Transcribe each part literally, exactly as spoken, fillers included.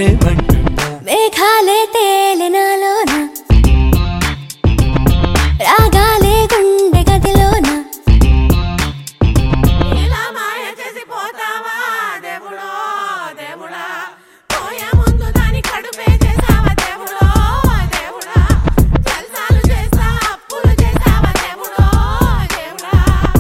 ప్రేమంటున్నా మేఘాలే తేలినాలోన రాగాలే గుండె గదిలోన ఇలా మాయ చేసి పోతావా దేవుడో దేవుడా పోయే ముందు దాని కడుపే చేసావా దేవుడో దేవుడా జల్సాలు చేసా అప్పులు చేసావా దేవుడో దేవుడా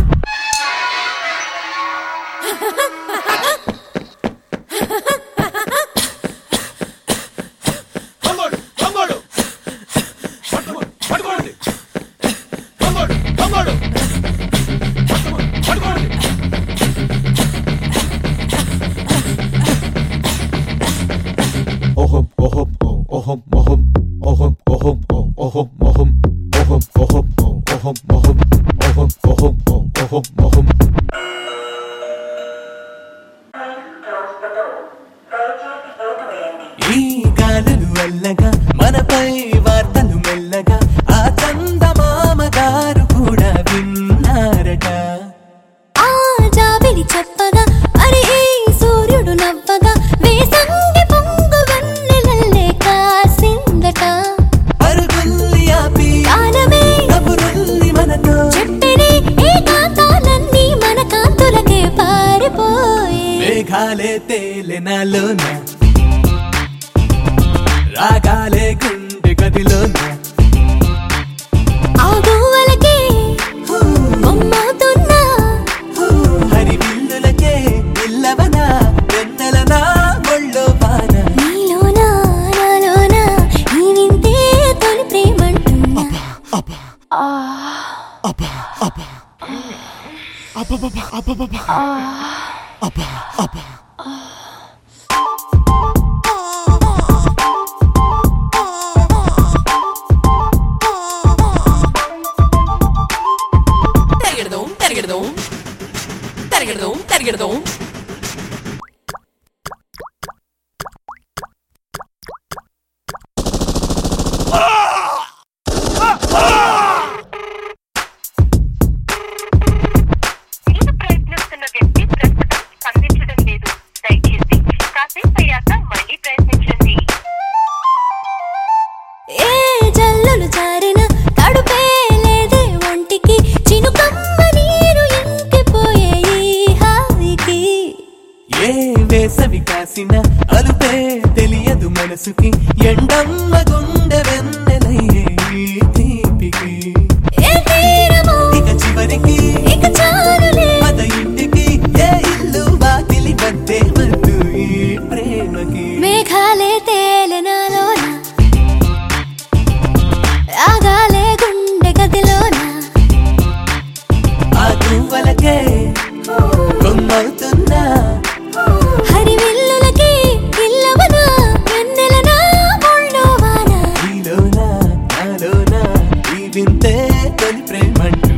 Ohom, ohom, ohom, ohom, ohom, ohom, ohom, ohom, ohom, ohom, ohom, ohom, ohom, ohom, ohom, ohom. ఈ గాలులు అల్లగా మనపై వార్తలు మెల్లగా ఆ చందమామ గారు కూడా విన్నారట ఆ జాబిలి చెప్పగా మరి ఈ సూర్యుడు నవ్వగా వేసంగి పొంగు వెన్నెలల్లే కాసిందట పరుగుల్లి ఆపి కాలమే కబురుల్లి మనతో చెప్పిని ఏకాంతాలన్నీ మన కాంతులకే పారిపోయి మేఘాలే తేలినాలోన రాగాలే గుండె గదిలోన ఆ గువ్వలకే బొమ్మవుతున్నా హరివిల్లులకే ఇల్లవనా వెన్నెలనా ఒళ్ళో వాన నీలోన నాలోన ఈ వింతే తొలి ప్రేమంటున్నా అబ్బా అబ్బా అబ్బా అబ్బా అబ్బా అబ్బా అబ్బా తరిగెడదాం తరిగెడదాం తరిగెడదాం తరిగెడదాం మీరు ప్రయత్నిస్తున్న వ్యక్తి ప్రస్తుతం స్పందించడం లేదు దయచేసి కాసేపు అయ్యాక మళ్ళీ ప్రయత్నించండి ఏ జల్లులు జారిన తడుపే లేదే ఒంటికి చినుకమ్మ నీరు ఇంకిపోయే ఈ హాయికి ఏ వేసవి కాసిన అలుపే తెలియదు మనసుకి ఎండమ్మ గుండె వెన్నెలయ్యే ఈ తీపికి ఏ తీరము ఇక చివరికి ఇక చాలులే పద ఇంటికి ఏ ఇల్లు వాకిలి వద్దే వద్దు ఈ ప్రేమకి మేఘాలే తేలినాలోన రాగాలే గుండె గదిలోన ఆ గువ్వలకే కొమ్మవుతున్నా హరివిల్లులకి ఇల్లవనా వెన్నెలనా ఒళ్ళో వాన నీలోనా నాలోనా ఈ వింతే తొలి ప్రేమంటూ